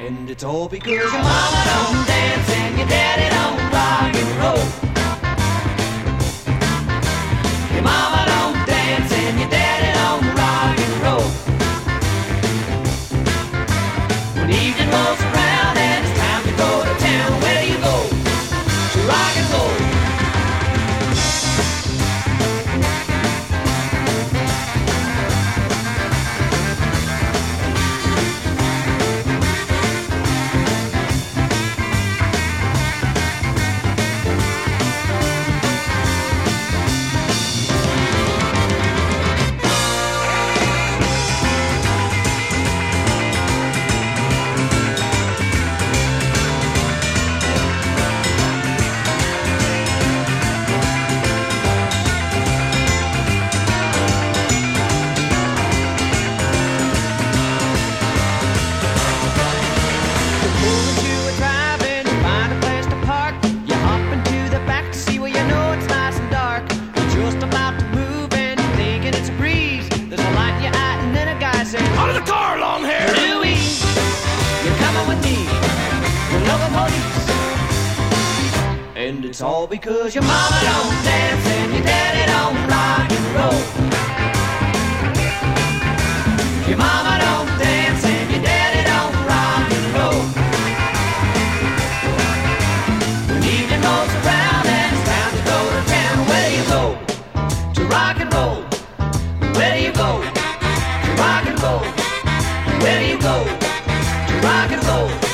And it's all because your mama don't dance and your daddy don't rock and roll. Your mama don't dance and your daddy don't rock and roll. When evening rolls around and it's time to go to town, where do you go? To rock and roll. And it's all because your mama don't dance and your daddy don't rock and roll. Your mama don't dance and your daddy don't rock and roll. When evening rolls around and it's time to go to town, where do you go? To rock and roll. Where do you go? To rock and roll. Where do you go? To rock and roll.